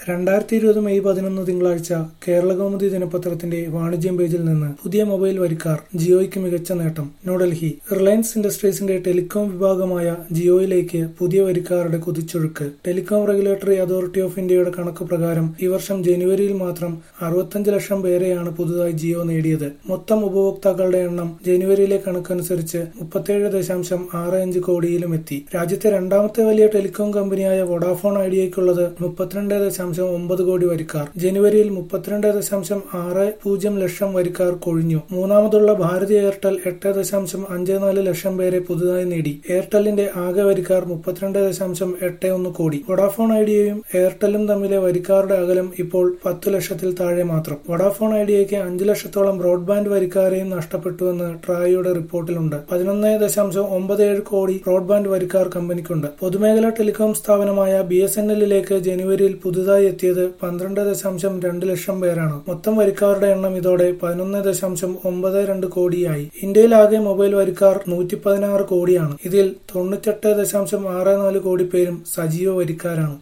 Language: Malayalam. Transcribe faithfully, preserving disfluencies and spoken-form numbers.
രണ്ടായിരത്തി ഇരുപത് മെയ് പതിനൊന്ന് തിങ്കളാഴ്ച കേരളകൗമുദി ദിനപത്രത്തിന്റെ വാണിജ്യം പേജിൽ നിന്ന് പുതിയ മൊബൈൽ വരിക്കാർ ജിയോയ്ക്ക് മികച്ച നേട്ടം. ന്യൂഡൽഹി റിലയൻസ് ഇൻഡസ്ട്രീസിന്റെ ടെലികോം വിഭാഗമായ ജിയോയിലേക്ക് പുതിയ വരിക്കാരുടെ കുതിച്ചൊഴുക്ക്. ടെലികോം റെഗുലേറ്ററി അതോറിറ്റി ഓഫ് ഇന്ത്യയുടെ കണക്ക് പ്രകാരം ഈ വർഷം ജനുവരിയിൽ മാത്രം അറുപത്തഞ്ച് ലക്ഷം പേരെയാണ് പുതുതായി ജിയോ നേടിയത്. മൊത്തം ഉപഭോക്താക്കളുടെ എണ്ണം ജനുവരിയിലെ കണക്കനുസരിച്ച് മുപ്പത്തിയേഴ് ദശാംശം ആറ് അഞ്ച് കോടിയിലും എത്തി. രാജ്യത്തെ രണ്ടാമത്തെ വലിയ ടെലികോം കമ്പനിയായ വോഡാഫോൺ ഐഡിയയ്ക്കുള്ളത് മുപ്പത്തിരണ്ട് ദശാംശം ഒമ്പത് കോടി വരിക്കാർ. ജനുവരിയിൽ മുപ്പത്തിരണ്ട് ദശാംശം ആറ് പൂജ്യം ലക്ഷം വരിക്കാർ കൊഴിഞ്ഞു. മൂന്നാമതുള്ള ഭാരതി എയർടെൽ എട്ട് ദശാംശം അഞ്ച് നാല് ലക്ഷം പേരെ പുതുതായി നേടി. എയർടെല്ലിന്റെ ആകെ വരിക്കാർ മുപ്പത്തിരണ്ട് ദശാംശം എട്ട് ഒന്ന് കോടി. വോഡാഫോൺ ഐഡിയയും എയർടെല്ലും തമ്മിലെ വരിക്കാരുടെ അകലം ഇപ്പോൾ പത്തു ലക്ഷത്തിൽ താഴെ മാത്രം. വോഡാഫോൺ ഐഡിയയ്ക്ക് അഞ്ചു ലക്ഷത്തോളം ബ്രോഡ്ബാൻഡ് വരിക്കാരെയും നഷ്ടപ്പെട്ടുവെന്ന് ട്രായിയുടെ റിപ്പോർട്ടിലുണ്ട്. പതിനൊന്ന് ദശാംശം ഒമ്പത് ഏഴ് കോടി ബ്രോഡ്ബാൻഡ് വരിക്കാർ കമ്പനിക്കുണ്ട്. പൊതുമേഖലാ ടെലികോം സ്ഥാപനമായ ബി എസ് എൻ എല്ലിലേക്ക് ജനുവരിയിൽ പുതുതായി എത്തിയത് പന്ത്രണ്ട് ദശാംശം രണ്ട് ലക്ഷം പേരാണ്. മൊത്തം വരിക്കാരുടെ എണ്ണം ഇതോടെ പതിനൊന്ന് ദശാംശം ഒമ്പത് രണ്ട് കോടിയായി. ഇന്ത്യയിലാകെ മൊബൈൽ വരിക്കാർ നൂറ്റി പതിനാറ് കോടിയാണ്. ഇതിൽ തൊണ്ണൂറ്റെട്ട് ദശാംശം ആറ് നാല് കോടി പേരും സജീവ വരിക്കാരാണ്.